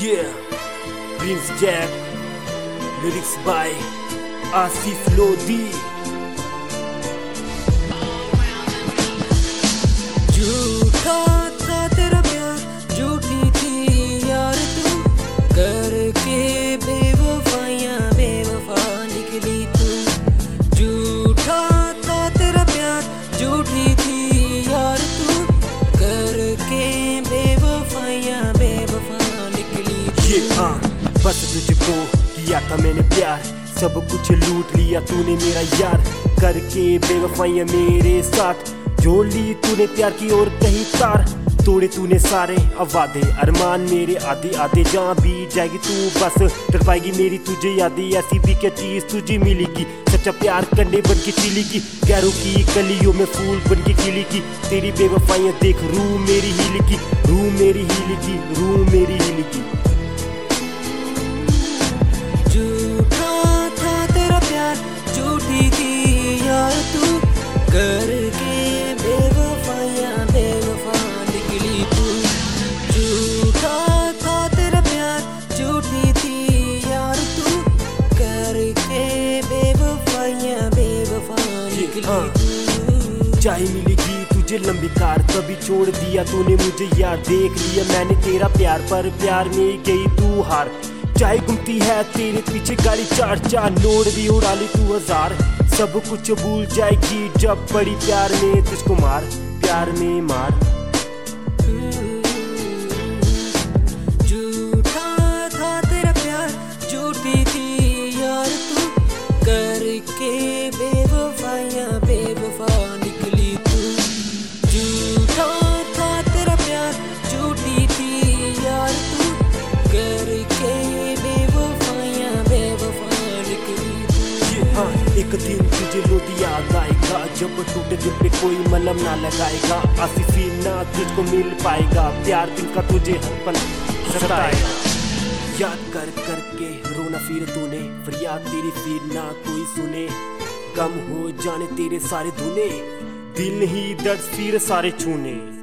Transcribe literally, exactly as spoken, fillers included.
Yeah, Prince Jack, lyrics by Asif Lodi. झूठा था तेरा प्यार, झूठी थी यार तू, करके बेवफाइयां बेवफा निकली तू। झूठा था तेरा प्यार, झूठी थी यार तू, करके बेवफाइयां बेवफा निकली तू। ये हाँ, बस तुझको किया था मैंने प्यार, सब कुछ लूट लिया तूने मेरा यार, करके बेवफाइयां मेरे साथ जोड़ ली तूने प्यार की और कहीं तार, तोड़े तूने सारे वादे अरमान मेरे आधे आधे। जहाँ भी जाएगी तू बस डर पाएगी मेरी तुझे यादें, ऐसी भी क्या चीज तुझे मिलेगी, सच्चा प्यार कंडे बन के खिलेगी, गैरों की कलियों में फूल बन के खिलेगी। तेरी बेवफाइयां देख रूह मेरी हिलेगी, रूह मेरी हिलेगी, रूह मेरी हिलेगी। झूठा था तेरा प्यार, झूठी थी यार तू, करके बेवफाइयां बेवफा निकली तू। झूठा था तेरा प्यार, झूठी थी यार तू, करके बेवफाइयां बेवफा निकली तू। चाहे मिलेगी तुझे लंबी कार, कभी छोड़ दिया तूने मुझे यार, देख लिया मैंने तेरा प्यार पर प्यार में गई तू हार। चाहे घूमती है तेरे पीछे गाड़ी चार चार, नोट भी उड़ा ली तू हजार, सब कुछ भूल जाएगी जब पड़ी प्यार में तुझको मार, प्यार में मार। झूठा था तेरा प्यार, झूठी थी यार तू, करके बेवफाइयां बेवफा निकली तू। झूठा था तेरा प्यार, झूठी थी यार तू, करके बेवफाइयां बेवफा निकली तू। हाँ, एक दिन तुझे लोधी याद आएगा, जब टूटे दिल पे कोई मलहम ना लगाएगा, आसिफी ना तुझको मिल पाएगा, प्यार दिल का तुझे हर पल सताएगा। याद कर कर के रोना फिर तूने, फरियाद तेरी फिर ना कोई सुने, गम हो जाने तेरे सारे धुने, दिल ही दर्द फिर सारे छूने।